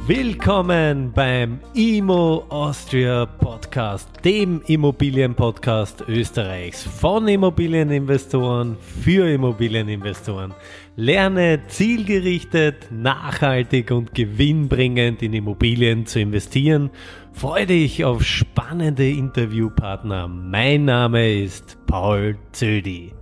Willkommen beim Immo Austria Podcast, dem Immobilienpodcast Österreichs von Immobilieninvestoren für Immobilieninvestoren. Lerne zielgerichtet, nachhaltig und gewinnbringend in Immobilien zu investieren. Freue dich auf spannende Interviewpartner. Mein Name ist Paul Zödi.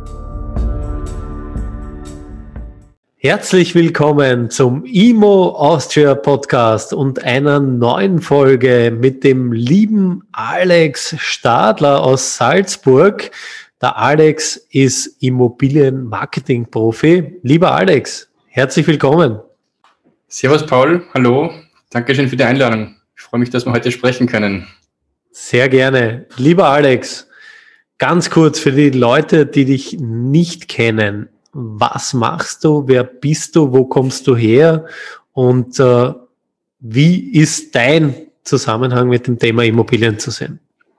Herzlich willkommen zum Immo Austria Podcast und einer neuen Folge mit dem lieben Alex Stadler aus Salzburg. Der Alex ist Immobilienmarketing-Profi. Lieber Alex, herzlich willkommen. Servus Paul, hallo, Dankeschön für die Einladung. Ich freue mich, dass wir heute sprechen können. Sehr gerne. Lieber Alex, ganz kurz für die Leute, die dich nicht kennen. Was machst du? Wer bist du? Wo kommst du her? Und wie ist dein Zusammenhang mit dem Thema Immobilien zu sehen?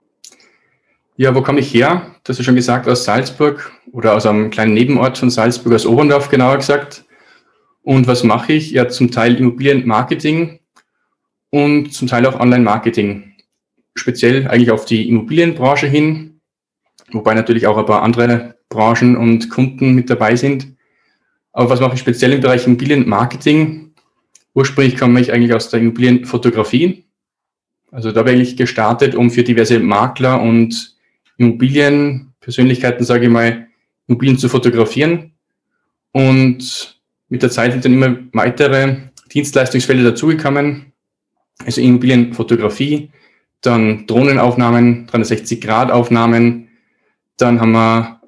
Ja, wo komme ich her? Du hast ja schon gesagt, aus Salzburg oder aus einem kleinen Nebenort von Salzburg, aus Oberndorf genauer gesagt. Und was mache ich? Ja, zum Teil Immobilienmarketing und zum Teil auch Online-Marketing. Speziell eigentlich auf die Immobilienbranche hin, wobei natürlich auch ein paar andere Branchen und Kunden mit dabei sind. Aber was mache ich speziell im Bereich Immobilienmarketing? Ursprünglich komme ich eigentlich aus der Immobilienfotografie. Also da bin ich gestartet, um für diverse Makler und Immobilienpersönlichkeiten, sage ich mal, Immobilien zu fotografieren. Und mit der Zeit sind dann immer weitere Dienstleistungsfelder dazugekommen. Also Immobilienfotografie, dann Drohnenaufnahmen, 360-Grad-Aufnahmen. Dann haben wir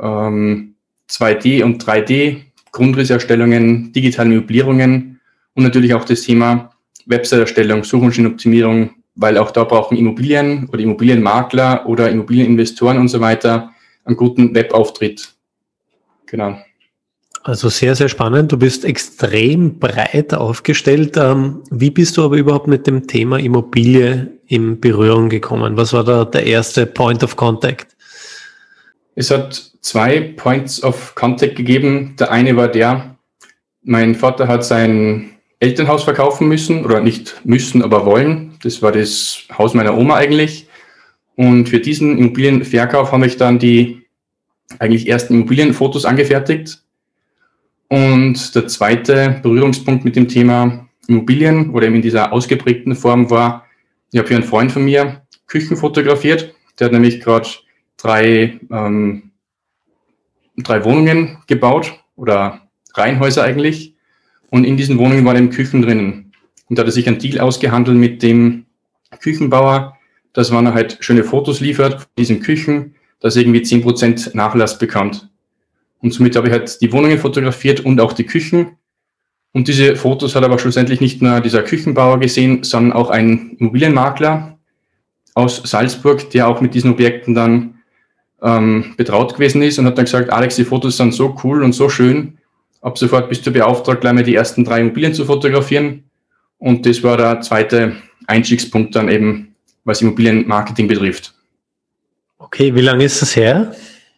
2D und 3D, Grundrisserstellungen, digitale Möblierungen und natürlich auch das Thema Website-Erstellung, Suchmaschinenoptimierung, weil auch da brauchen Immobilien oder Immobilienmakler oder Immobilieninvestoren und so weiter einen guten Webauftritt. Genau. Also sehr, sehr spannend. Du bist extrem breit aufgestellt. Wie bist du aber überhaupt mit dem Thema Immobilie in Berührung gekommen? Was war da der erste Point of Contact? Es hat 2 Points of Contact gegeben. Der eine war mein Vater hat sein Elternhaus verkaufen müssen, oder nicht müssen, aber wollen. Das war das Haus meiner Oma eigentlich. Und für diesen Immobilienverkauf habe ich dann die eigentlich ersten Immobilienfotos angefertigt. Und der zweite Berührungspunkt mit dem Thema Immobilien oder eben in dieser ausgeprägten Form war, ich habe für einen Freund von mir Küchen fotografiert. Der hat nämlich gerade 3 Wohnungen gebaut oder Reihenhäuser eigentlich. Und in diesen Wohnungen waren eben Küchen drinnen. Und da hat er sich einen Deal ausgehandelt mit dem Küchenbauer, dass man halt schöne Fotos liefert von diesen Küchen, dass er irgendwie 10% Nachlass bekommt. Und somit habe ich halt die Wohnungen fotografiert und auch die Küchen. Und diese Fotos hat aber schlussendlich nicht nur dieser Küchenbauer gesehen, sondern auch ein Immobilienmakler aus Salzburg, der auch mit diesen Objekten dann betraut gewesen ist und hat dann gesagt, Alex, die Fotos sind so cool und so schön, ab sofort bist du beauftragt, gleich mal die ersten 3 Immobilien zu fotografieren. Und das war der zweite Einstiegspunkt dann eben, was Immobilienmarketing betrifft. Okay, wie lange ist das her?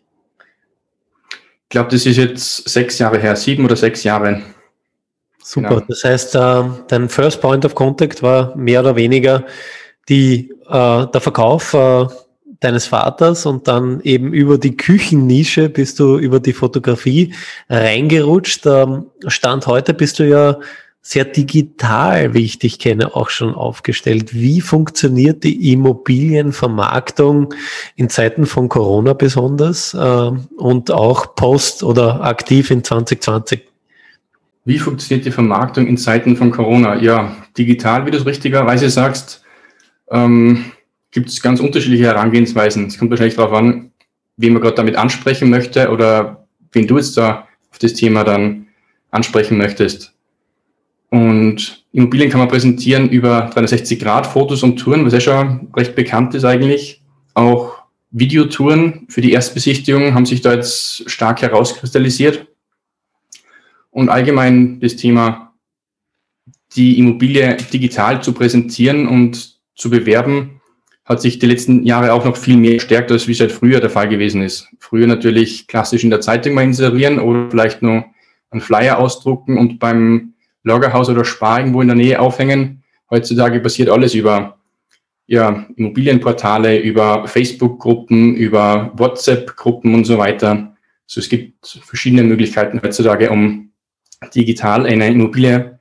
Ich glaube, das ist jetzt 6 Jahre her, 7 oder 6 Jahre. Super, genau. Das heißt, dein First Point of Contact war mehr oder weniger der Verkauf deines Vaters und dann eben über die Küchennische bist du über die Fotografie reingerutscht. Stand heute bist du ja sehr digital, wie ich dich kenne, auch schon aufgestellt. Wie funktioniert die Immobilienvermarktung in Zeiten von Corona besonders und auch post oder aktiv in 2020? Wie funktioniert die Vermarktung in Zeiten von Corona? Ja, digital, wie du es richtigerweise sagst, gibt es ganz unterschiedliche Herangehensweisen. Es kommt wahrscheinlich darauf an, wen man gerade damit ansprechen möchte oder wen du jetzt da auf das Thema dann ansprechen möchtest. Und Immobilien kann man präsentieren über 360-Grad-Fotos und Touren, was ja schon recht bekannt ist eigentlich. Auch Videotouren für die Erstbesichtigung haben sich da jetzt stark herauskristallisiert. Und allgemein das Thema, die Immobilie digital zu präsentieren und zu bewerben, hat sich die letzten Jahre auch noch viel mehr gestärkt, als wie es halt früher der Fall gewesen ist. Früher natürlich klassisch in der Zeitung mal inserieren oder vielleicht nur einen Flyer ausdrucken und beim Lagerhaus oder Spar irgendwo in der Nähe aufhängen. Heutzutage passiert alles über Immobilienportale, über Facebook-Gruppen, über WhatsApp-Gruppen und so weiter. Also es gibt verschiedene Möglichkeiten heutzutage, um digital eine Immobilie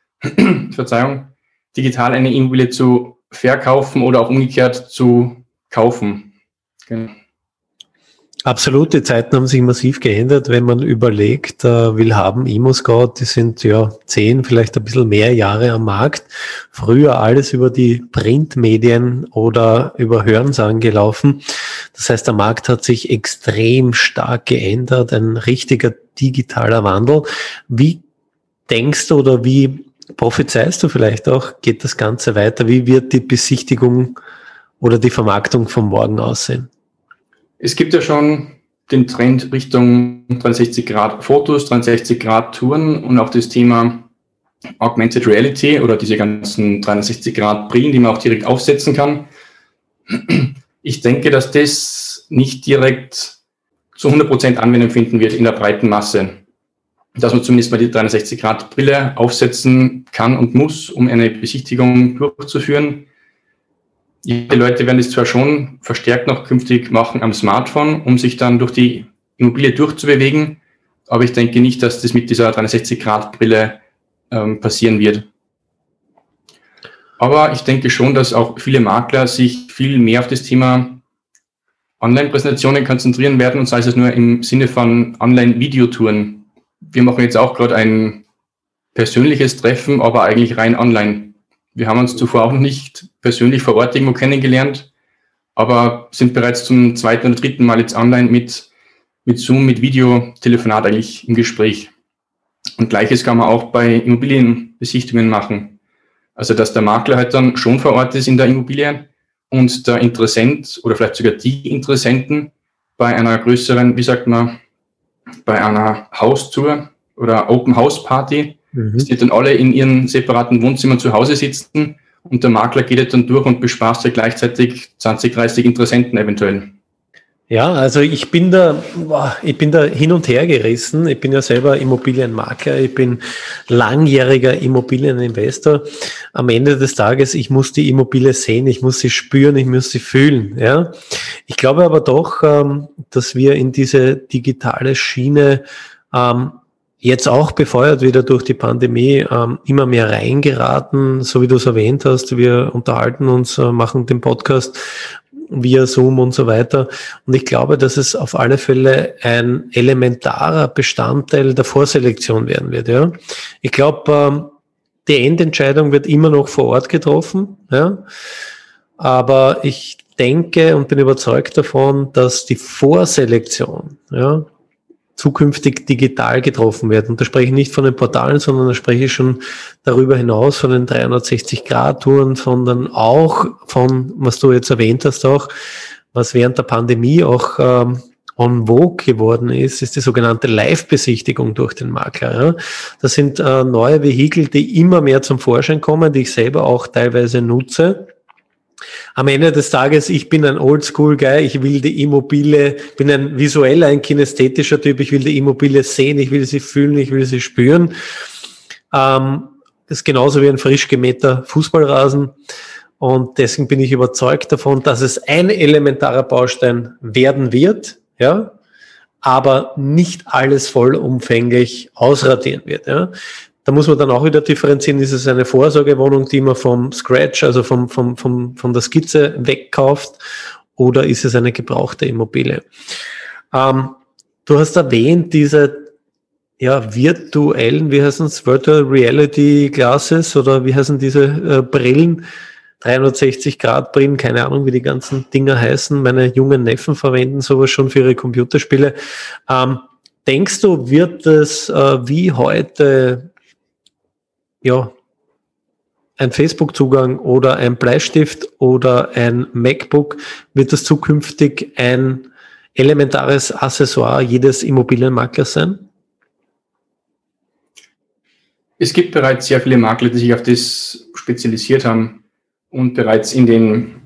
zu verkaufen oder auch umgekehrt zu kaufen. Genau. Absolut, die Zeiten haben sich massiv geändert, wenn man überlegt, Willhaben, ImmoScout, die sind 10, vielleicht ein bisschen mehr Jahre am Markt. Früher alles über die Printmedien oder über Hörensagen gelaufen. Das heißt, der Markt hat sich extrem stark geändert, ein richtiger digitaler Wandel. Wie denkst du oder wie prophezeist du vielleicht auch, geht das Ganze weiter? Wie wird die Besichtigung oder die Vermarktung von morgen aussehen? Es gibt ja schon den Trend Richtung 360-Grad-Fotos, 360-Grad-Touren und auch das Thema Augmented Reality oder diese ganzen 360-Grad-Brillen, die man auch direkt aufsetzen kann. Ich denke, dass das nicht direkt zu 100% Anwendung finden wird in der breiten Masse. Dass man zumindest mal die 360-Grad-Brille aufsetzen kann und muss, um eine Besichtigung durchzuführen. Die Leute werden das zwar schon verstärkt noch künftig machen am Smartphone, um sich dann durch die Immobilie durchzubewegen, aber ich denke nicht, dass das mit dieser 360-Grad-Brille passieren wird. Aber ich denke schon, dass auch viele Makler sich viel mehr auf das Thema Online-Präsentationen konzentrieren werden, und sei es nur im Sinne von Online-Videotouren. Wir machen jetzt auch gerade ein persönliches Treffen, aber eigentlich rein online. Wir haben uns zuvor auch noch nicht persönlich vor Ort irgendwo kennengelernt, aber sind bereits zum 2. oder 3. Mal jetzt online mit Zoom, mit Videotelefonat eigentlich im Gespräch. Und Gleiches kann man auch bei Immobilienbesichtigungen machen. Also, dass der Makler halt dann schon vor Ort ist in der Immobilie und der Interessent oder vielleicht sogar die Interessenten bei einer größeren, bei einer Haustour oder Open House Party, dass die dann alle in ihren separaten Wohnzimmern zu Hause sitzen und der Makler geht dann durch und bespaßt ja gleichzeitig 20, 30 Interessenten eventuell. Ja, also ich bin da hin und her gerissen. Ich bin ja selber Immobilienmakler, ich bin langjähriger Immobilieninvestor. Am Ende des Tages, ich muss die Immobilie sehen, ich muss sie spüren, ich muss sie fühlen. Ja, ich glaube aber doch, dass wir in diese digitale Schiene jetzt auch befeuert wieder durch die Pandemie immer mehr reingeraten, so wie du es erwähnt hast. Wir unterhalten uns, machen den Podcast via Zoom und so weiter. Und ich glaube, dass es auf alle Fälle ein elementarer Bestandteil der Vorselektion werden wird. Ja, ich glaube, die Endentscheidung wird immer noch vor Ort getroffen. Ja, aber ich denke und bin überzeugt davon, dass die Vorselektion, zukünftig digital getroffen wird. Und da spreche ich nicht von den Portalen, sondern da spreche ich schon darüber hinaus von den 360-Grad-Touren, sondern auch von, was du jetzt erwähnt hast auch, was während der Pandemie auch en vogue geworden ist die sogenannte Live-Besichtigung durch den Makler. Ja. Das sind neue Vehikel, die immer mehr zum Vorschein kommen, die ich selber auch teilweise nutze. Am Ende des Tages, ich bin ein Oldschool-Guy, ich will die Immobilie, bin ein visueller, ein kinästhetischer Typ, ich will die Immobilie sehen, ich will sie fühlen, ich will sie spüren. Das ist genauso wie ein frisch gemähter Fußballrasen und deswegen bin ich überzeugt davon, dass es ein elementarer Baustein werden wird, ja, aber nicht alles vollumfänglich ausradieren wird, ja. Da muss man dann auch wieder differenzieren, ist es eine Vorsorgewohnung, die man vom Scratch, also von der Skizze wegkauft, oder ist es eine gebrauchte Immobilie? Du hast erwähnt, diese virtuellen, wie heißen es, Virtual Reality Glasses oder wie heißen diese Brillen, 360-Grad-Brillen, keine Ahnung, wie die ganzen Dinger heißen. Meine jungen Neffen verwenden sowas schon für ihre Computerspiele. Denkst du, wird es wie heute ein Facebook-Zugang oder ein Bleistift oder ein MacBook, wird das zukünftig ein elementares Accessoire jedes Immobilienmaklers sein? Es gibt bereits sehr viele Makler, die sich auf das spezialisiert haben und bereits in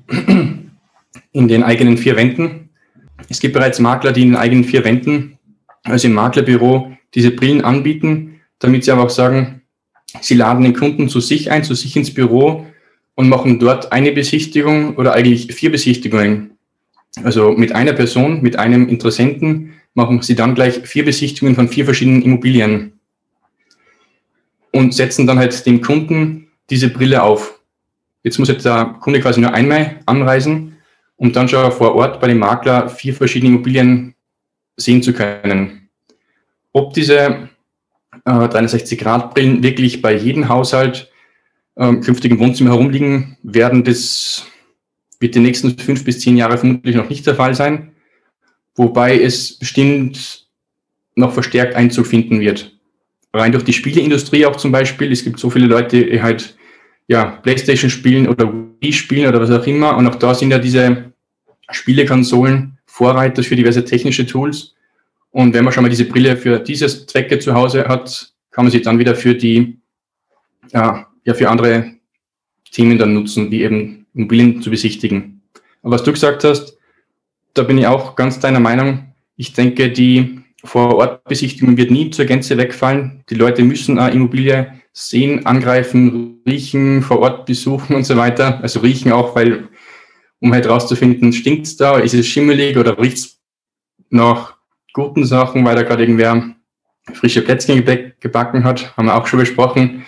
den eigenen 4 Wänden. Es gibt bereits Makler, die in den eigenen 4 Wänden, also im Maklerbüro, diese Brillen anbieten, damit sie aber auch sagen, sie laden den Kunden zu sich ein, zu sich ins Büro und machen dort eine Besichtigung oder eigentlich 4 Besichtigungen. Also mit einer Person, mit einem Interessenten machen sie dann gleich 4 Besichtigungen von 4 verschiedenen Immobilien und setzen dann halt dem Kunden diese Brille auf. Jetzt muss jetzt der Kunde quasi nur einmal anreisen, um dann schon vor Ort bei dem Makler 4 verschiedene Immobilien sehen zu können. Ob diese 360-Grad-Brillen wirklich bei jedem Haushalt künftig im Wohnzimmer herumliegen werden, das wird die nächsten 5 bis 10 Jahre vermutlich noch nicht der Fall sein, wobei es bestimmt noch verstärkt Einzug finden wird. Rein durch die Spieleindustrie auch zum Beispiel. Es gibt so viele Leute, die halt PlayStation spielen oder Wii spielen oder was auch immer. Und auch da sind ja diese Spielekonsolen Vorreiter für diverse technische Tools. Und wenn man schon mal diese Brille für diese Zwecke zu Hause hat, kann man sie dann wieder für die, für andere Themen dann nutzen, wie eben Immobilien zu besichtigen. Aber was du gesagt hast, da bin ich auch ganz deiner Meinung. Ich denke, die Vor-Ort-Besichtigung wird nie zur Gänze wegfallen. Die Leute müssen eine Immobilie sehen, angreifen, riechen, vor Ort besuchen und so weiter. Also riechen auch, weil, um halt rauszufinden, stinkt es da, ist es schimmelig oder riecht es nach guten Sachen, weil da gerade irgendwer frische Plätzchen gebacken hat, haben wir auch schon besprochen.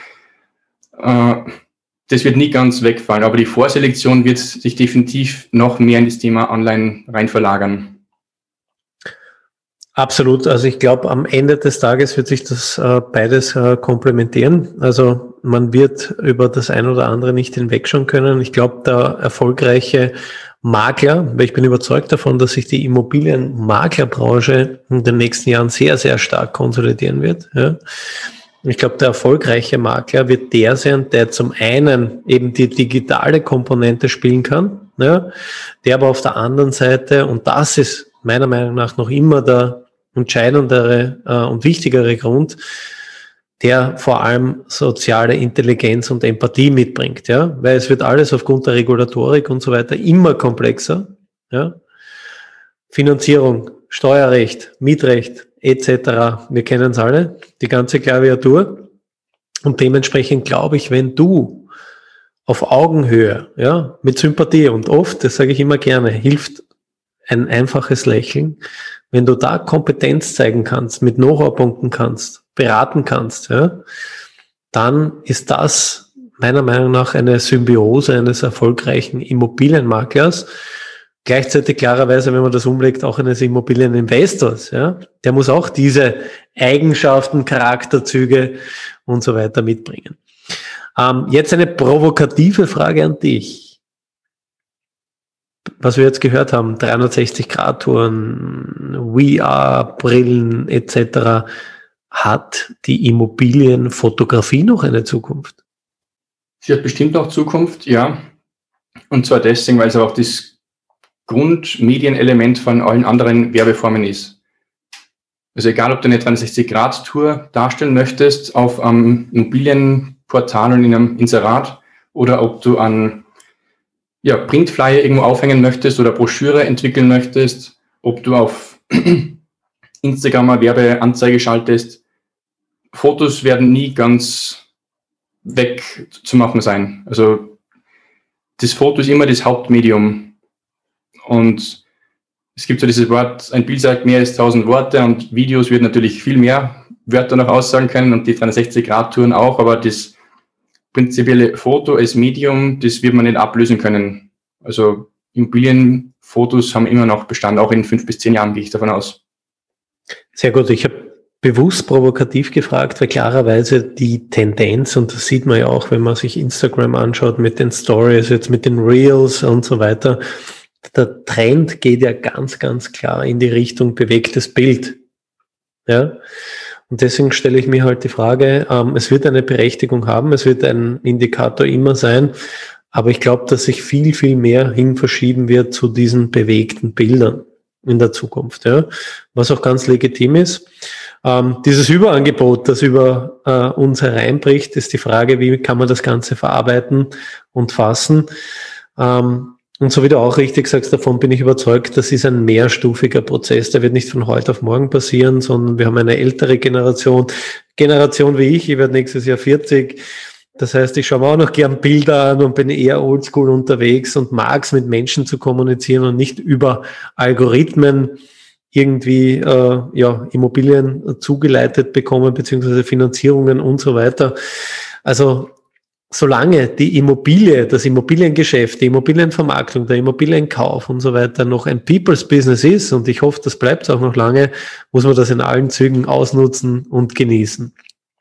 Das wird nie ganz wegfallen, aber die Vorselektion wird sich definitiv noch mehr in das Thema Online rein verlagern. Absolut. Also ich glaube, am Ende des Tages wird sich das beides komplementieren. Also man wird über das ein oder andere nicht hinwegschauen können. Ich glaube, der erfolgreiche Makler, weil ich bin überzeugt davon, dass sich die Immobilienmaklerbranche in den nächsten Jahren sehr, sehr stark konsolidieren wird. Ja. Ich glaube, der erfolgreiche Makler wird der sein, der zum einen eben die digitale Komponente spielen kann, ja, der aber auf der anderen Seite, und das ist meiner Meinung nach noch immer der entscheidendere und wichtigere Grund, der vor allem soziale Intelligenz und Empathie mitbringt, ja, weil es wird alles aufgrund der Regulatorik und so weiter immer komplexer, ja. Finanzierung, Steuerrecht, Mietrecht etc. Wir kennen es alle, die ganze Klaviatur, und dementsprechend glaube ich, wenn du auf Augenhöhe, ja, mit Sympathie, und oft, das sage ich immer gerne, hilft ein einfaches Lächeln, wenn du da Kompetenz zeigen kannst, mit Know-how punkten kannst, beraten kannst, ja, dann ist das meiner Meinung nach eine Symbiose eines erfolgreichen Immobilienmaklers, gleichzeitig klarerweise, wenn man das umlegt, auch eines Immobilieninvestors, ja, der muss auch diese Eigenschaften, Charakterzüge und so weiter mitbringen. Jetzt eine provokative Frage an dich. Was wir jetzt gehört haben, 360-Grad-Touren, VR-Brillen etc., hat die Immobilienfotografie noch eine Zukunft? Sie hat bestimmt noch Zukunft, ja. Und zwar deswegen, weil es auch das Grundmedienelement von allen anderen Werbeformen ist. Also egal, ob du eine 360-Grad-Tour darstellen möchtest auf einem Immobilienportal und in einem Inserat, oder ob du an Printflyer irgendwo aufhängen möchtest oder Broschüre entwickeln möchtest, ob du auf Instagram eine Werbeanzeige schaltest. Fotos werden nie ganz wegzumachen sein. Also das Foto ist immer das Hauptmedium. Und es gibt so dieses Wort, ein Bild sagt mehr als 1000 Worte, und Videos wird natürlich viel mehr Wörter noch aussagen können und die 360-Grad-Touren auch, aber das prinzipielle Foto als Medium, das wird man nicht ablösen können. Also Immobilienfotos haben immer noch Bestand, auch in 5 bis 10 Jahren gehe ich davon aus. Sehr gut. Ich habe bewusst provokativ gefragt, weil klarerweise die Tendenz, und das sieht man ja auch, wenn man sich Instagram anschaut mit den Stories, jetzt mit den Reels und so weiter, der Trend geht ja ganz, ganz klar in die Richtung bewegtes Bild. Ja. Und deswegen stelle ich mir halt die Frage, es wird eine Berechtigung haben, es wird ein Indikator immer sein, aber ich glaube, dass sich viel, viel mehr hin verschieben wird zu diesen bewegten Bildern in der Zukunft, ja, was auch ganz legitim ist. Dieses Überangebot, das über uns hereinbricht, ist die Frage, wie kann man das Ganze verarbeiten und fassen. Und so wie du auch richtig sagst, davon bin ich überzeugt, das ist ein mehrstufiger Prozess. Der wird nicht von heute auf morgen passieren, sondern wir haben eine ältere Generation wie ich werde nächstes Jahr 40, Das heißt, ich schaue mir auch noch gern Bilder an und bin eher oldschool unterwegs und mag es, mit Menschen zu kommunizieren und nicht über Algorithmen irgendwie Immobilien zugeleitet bekommen, beziehungsweise Finanzierungen und so weiter. Also solange die Immobilie, das Immobiliengeschäft, die Immobilienvermarktung, der Immobilienkauf und so weiter noch ein People's Business ist, und ich hoffe, das bleibt es auch noch lange, muss man das in allen Zügen ausnutzen und genießen.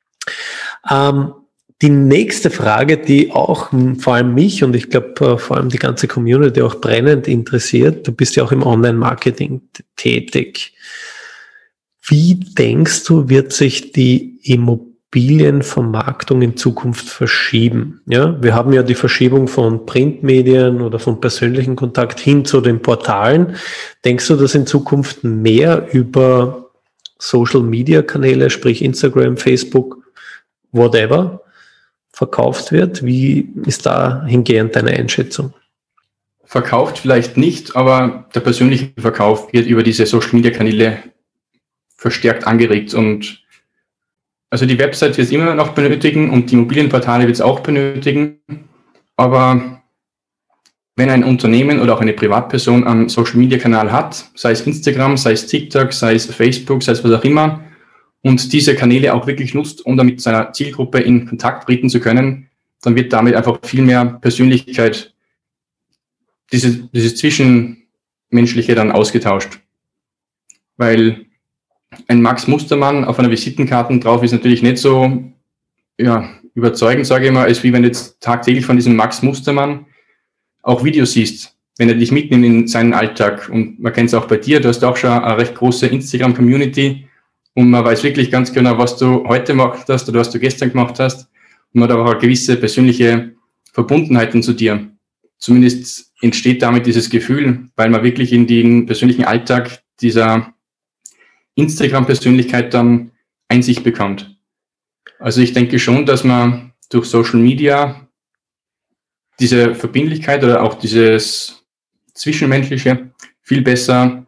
Die nächste Frage, die auch vor allem mich und ich glaube vor allem die ganze Community auch brennend interessiert, du bist ja auch im Online-Marketing tätig. Wie denkst du, wird sich die Immobilienvermarktung in Zukunft verschieben? Ja, wir haben ja die Verschiebung von Printmedien oder von persönlichen Kontakt hin zu den Portalen. Denkst du, dass in Zukunft mehr über Social-Media-Kanäle, sprich Instagram, Facebook, whatever, verkauft wird? Wie ist da hingehend deine Einschätzung? Verkauft vielleicht nicht, aber der persönliche Verkauf wird über diese Social-Media-Kanäle verstärkt angeregt. Und also die Website wird es immer noch benötigen und die Immobilienportale wird es auch benötigen. Aber wenn ein Unternehmen oder auch eine Privatperson einen Social-Media-Kanal hat, sei es Instagram, sei es TikTok, sei es Facebook, sei es was auch immer, und diese Kanäle auch wirklich nutzt, um damit seiner Zielgruppe in Kontakt treten zu können, dann wird damit einfach viel mehr Persönlichkeit, dieses Zwischenmenschliche dann ausgetauscht. Weil ein Max Mustermann auf einer Visitenkarte drauf ist natürlich nicht so überzeugend, sage ich mal, als wie wenn du jetzt tagtäglich von diesem Max Mustermann auch Videos siehst, wenn er dich mitnimmt in seinen Alltag. Und man kennt es auch bei dir, du hast auch schon eine recht große Instagram-Community, und man weiß wirklich ganz genau, was du heute gemacht hast oder was du gestern gemacht hast. Und man hat auch eine gewisse persönliche Verbundenheit zu dir. Zumindest entsteht damit dieses Gefühl, weil man wirklich in den persönlichen Alltag dieser Instagram-Persönlichkeit dann Einsicht bekommt. Also ich denke schon, dass man durch Social Media diese Verbindlichkeit oder auch dieses Zwischenmenschliche viel besser,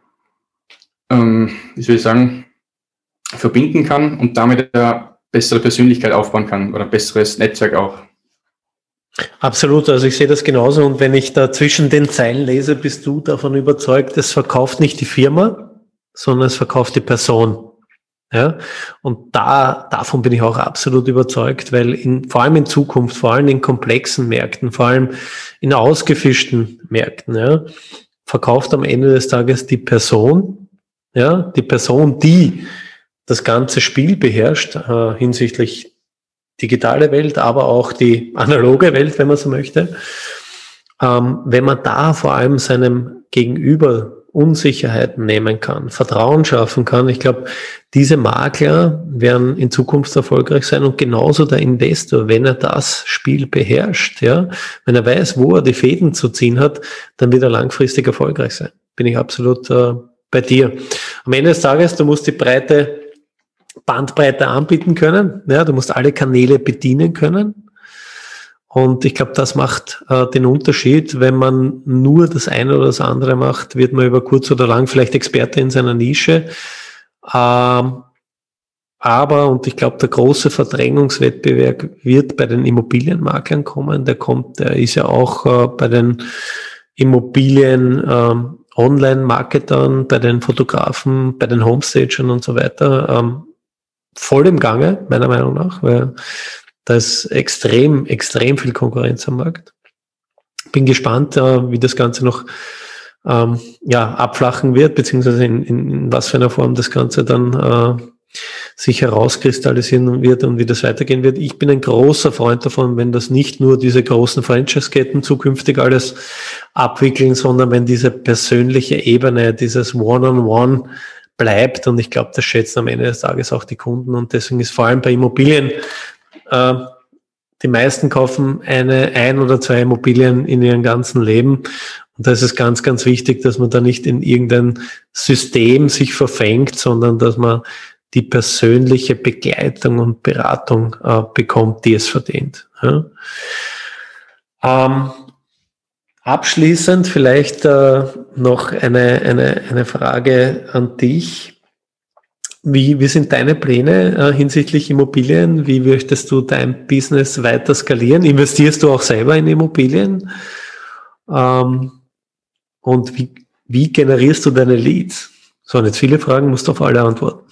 verbinden kann und damit eine bessere Persönlichkeit aufbauen kann oder ein besseres Netzwerk auch. Absolut, also ich sehe das genauso, und wenn ich da zwischen den Zeilen lese, bist du davon überzeugt, es verkauft nicht die Firma, sondern es verkauft die Person. Ja, und davon bin ich auch absolut überzeugt, weil vor allem in Zukunft, vor allem in komplexen Märkten, vor allem in ausgefischten Märkten, ja, verkauft am Ende des Tages die Person, die das ganze Spiel beherrscht, hinsichtlich digitale Welt, aber auch die analoge Welt, wenn man so möchte. Wenn man da vor allem seinem Gegenüber Unsicherheiten nehmen kann, Vertrauen schaffen kann, ich glaube, diese Makler werden in Zukunft erfolgreich sein, und genauso der Investor, wenn er das Spiel beherrscht, ja, wenn er weiß, wo er die Fäden zu ziehen hat, dann wird er langfristig erfolgreich sein. Bin ich absolut bei dir. Am Ende des Tages, du musst die breite Bandbreite anbieten können, ja, du musst alle Kanäle bedienen können. Und ich glaube, das macht den Unterschied. Wenn man nur das eine oder das andere macht, wird man über kurz oder lang vielleicht Experte in seiner Nische. Aber, und ich glaube, der große Verdrängungswettbewerb wird bei den Immobilienmaklern kommen. Der ist ja auch bei den Immobilien Online-Marketern, bei den Fotografen, bei den Homestagern und so weiter voll im Gange, meiner Meinung nach, weil da ist extrem viel Konkurrenz am Markt. Bin gespannt, wie das Ganze noch abflachen wird, beziehungsweise in was für einer Form das Ganze dann sich herauskristallisieren wird und wie das weitergehen wird. Ich bin ein großer Freund davon, wenn das nicht nur diese großen Franchise-Ketten zukünftig alles abwickeln, sondern wenn diese persönliche Ebene, dieses One-on-One bleibt, und ich glaube, das schätzen am Ende des Tages auch die Kunden, und deswegen ist vor allem bei Immobilien, die meisten kaufen ein oder zwei Immobilien in ihrem ganzen Leben, und da ist es ganz, ganz wichtig, dass man da nicht in irgendein System sich verfängt, sondern dass man die persönliche Begleitung und Beratung bekommt, die es verdient. Ja. Abschließend vielleicht noch eine Frage an dich. Wie sind deine Pläne hinsichtlich Immobilien? Wie möchtest du dein Business weiter skalieren? Investierst du auch selber in Immobilien? Und wie generierst du deine Leads? So, und jetzt viele Fragen, musst du auf alle antworten.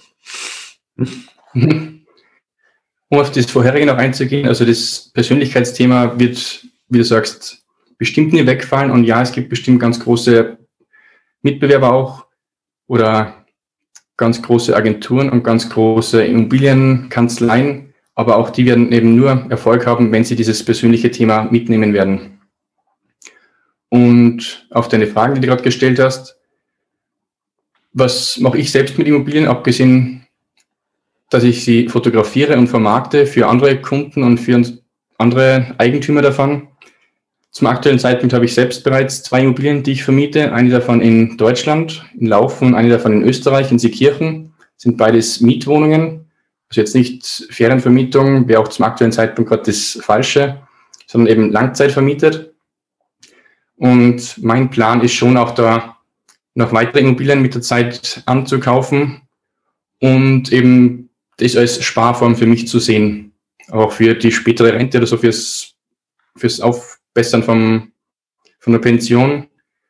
Um auf das vorherige noch einzugehen, also das Persönlichkeitsthema wird, wie du sagst, bestimmt nie wegfallen. Und ja, es gibt bestimmt ganz große Mitbewerber auch oder ganz große Agenturen und ganz große Immobilienkanzleien, aber auch die werden eben nur Erfolg haben, wenn sie dieses persönliche Thema mitnehmen werden. Und auf deine Fragen, die du gerade gestellt hast, was mache ich selbst mit Immobilien, abgesehen, dass ich sie fotografiere und vermarkte für andere Kunden und für andere Eigentümer davon. Zum aktuellen Zeitpunkt habe ich selbst bereits 2 Immobilien, die ich vermiete. Eine davon in Deutschland, in Laufen, und eine davon in Österreich, in Seekirchen. Das sind beides Mietwohnungen. Also jetzt nicht Ferienvermietung, wäre auch zum aktuellen Zeitpunkt gerade das Falsche, sondern eben Langzeit vermietet. Und mein Plan ist schon auch da noch weitere Immobilien mit der Zeit anzukaufen und eben das als Sparform für mich zu sehen. Auch für die spätere Rente oder so fürs Aufbessern von der Pension.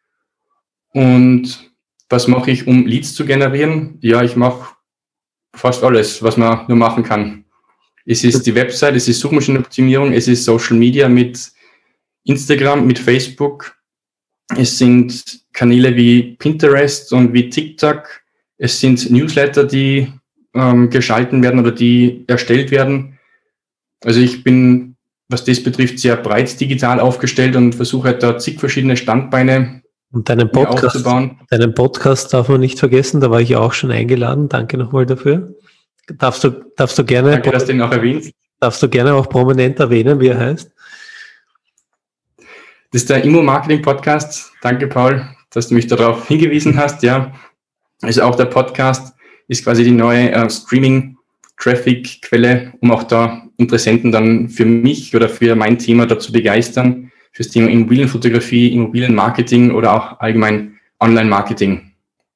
Und was mache ich, um Leads zu generieren? Ja, ich mache fast alles, was man nur machen kann. Es ist die Website, es ist Suchmaschinenoptimierung, es ist Social Media mit Instagram, mit Facebook. Es sind Kanäle wie Pinterest und wie TikTok. Es sind Newsletter, die geschalten werden oder die erstellt werden. Also ich bin, was das betrifft, sehr breit digital aufgestellt und versuche halt da zig verschiedene Standbeine aufzubauen. Deinen Podcast darf man nicht vergessen, da war ich auch schon eingeladen. Danke nochmal dafür. Darfst du gerne. Danke, dass du ihn auch erwähnst. Darfst du gerne auch prominent erwähnen, wie er heißt? Das ist der Immo-Marketing-Podcast. Danke, Paul, dass du mich darauf hingewiesen hast. Ja, also auch der Podcast ist quasi die neue Streaming-Traffic-Quelle, um auch da Interessenten dann für mich oder für mein Thema dazu begeistern, fürs Thema Immobilienfotografie, Immobilienmarketing oder auch allgemein Online-Marketing.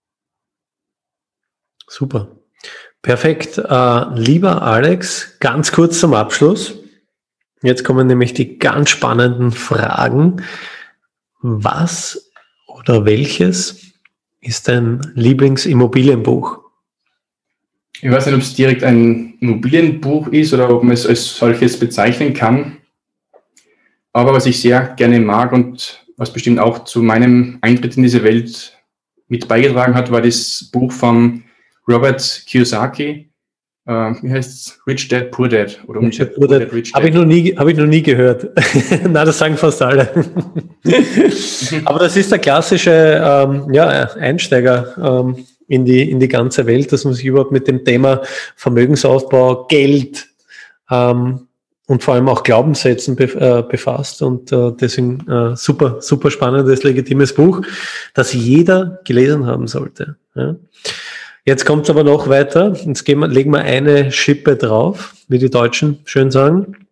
Super. Perfekt. Lieber Alex, ganz kurz zum Abschluss. Jetzt kommen nämlich die ganz spannenden Fragen. Was oder welches ist dein Lieblingsimmobilienbuch? Ich weiß nicht, ob es direkt ein Immobilienbuch ist oder ob man es als solches bezeichnen kann. Aber was ich sehr gerne mag und was bestimmt auch zu meinem Eintritt in diese Welt mit beigetragen hat, war das Buch von Robert Kiyosaki. Wie heißt es? Rich Dad, Poor Dad. Oder Rich Dad, Poor Dad. Habe ich noch nie gehört. Na, das sagen fast alle. Aber das ist der klassische Einsteiger in die ganze Welt, dass man sich überhaupt mit dem Thema Vermögensaufbau, Geld und vor allem auch Glaubenssätzen befasst. Und deswegen super, super spannendes, legitimes Buch, das jeder gelesen haben sollte. Ja. Jetzt kommt es aber noch weiter. Jetzt legen wir eine Schippe drauf, wie die Deutschen schön sagen.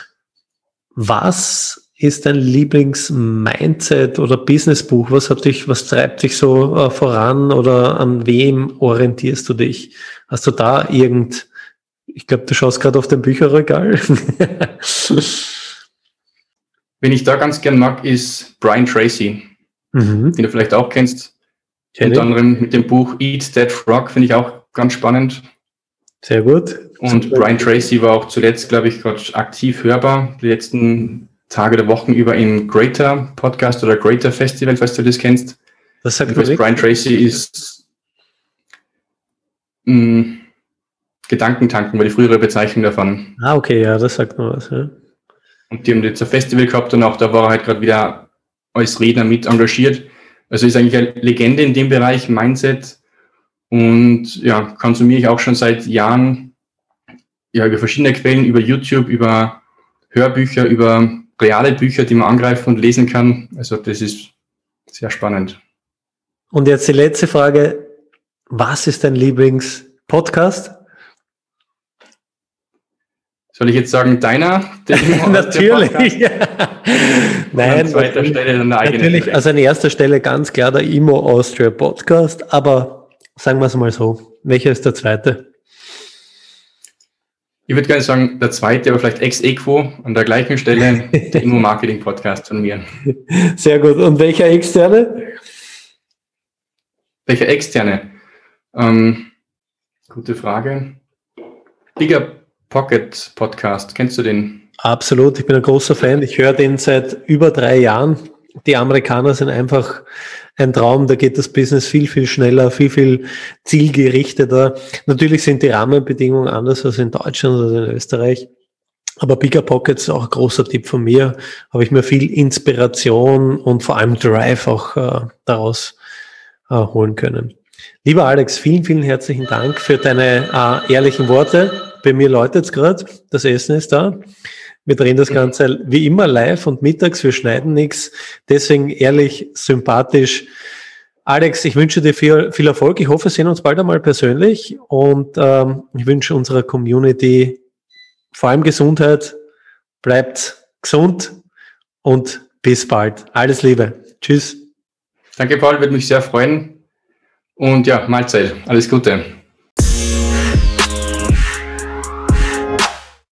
Was ist dein Lieblings-Mindset- oder Businessbuch? Was treibt dich so voran oder an wem orientierst du dich? Hast du da ich glaube, du schaust gerade auf dein Bücherregal. Wen ich da ganz gern mag, ist Brian Tracy, den du vielleicht auch kennst. Unter anderem mit dem Buch Eat That Frog, finde ich auch ganz spannend. Sehr gut. Und Brian Tracy war auch zuletzt, glaube ich, gerade aktiv hörbar, die letzten Tage oder Wochen über im Greater Podcast oder Greater Festival, falls du das kennst. Das sagt man. Brian Tracy ist Gedankentanken, war die frühere Bezeichnung davon. Ah, okay, ja, das sagt man was. Ja. Und die haben jetzt ein Festival gehabt und auch da war er halt gerade wieder als Redner mit engagiert. Also ist eigentlich eine Legende in dem Bereich Mindset und ja, konsumiere ich auch schon seit Jahren über verschiedene Quellen, über YouTube, über Hörbücher, über reale Bücher, die man angreifen und lesen kann. Also das ist sehr spannend. Und jetzt die letzte Frage. Was ist dein Lieblingspodcast? Soll ich jetzt sagen, deiner? Natürlich. Nein, an zweiter Stelle dann der eigene. Natürlich, also an erster Stelle ganz klar der Immo Austria Podcast, aber sagen wir es mal so, welcher ist der zweite? Ich würde gerne sagen, der zweite, aber vielleicht ex aequo an der gleichen Stelle, der Immo-Marketing-Podcast von mir. Sehr gut. Und welcher externe? Welcher externe? Gute Frage. Bigger Pocket Podcast, kennst du den? Absolut, ich bin ein großer Fan. Ich höre den seit über 3 Jahren. Die Amerikaner sind einfach ein Traum, da geht das Business viel, viel schneller, viel, viel zielgerichteter. Natürlich sind die Rahmenbedingungen anders als in Deutschland oder in Österreich. Aber Bigger Pockets ist auch ein großer Tipp von mir. Habe ich mir viel Inspiration und vor allem Drive auch daraus holen können. Lieber Alex, vielen, vielen herzlichen Dank für deine ehrlichen Worte. Bei mir läutet es gerade, das Essen ist da. Wir drehen das Ganze wie immer live und mittags, wir schneiden nichts. Deswegen ehrlich, sympathisch. Alex, ich wünsche dir viel Erfolg. Ich hoffe, wir sehen uns bald einmal persönlich und ich wünsche unserer Community vor allem Gesundheit. Bleibt gesund und bis bald. Alles Liebe. Tschüss. Danke, Paul, würde mich sehr freuen. Und ja, Mahlzeit. Alles Gute.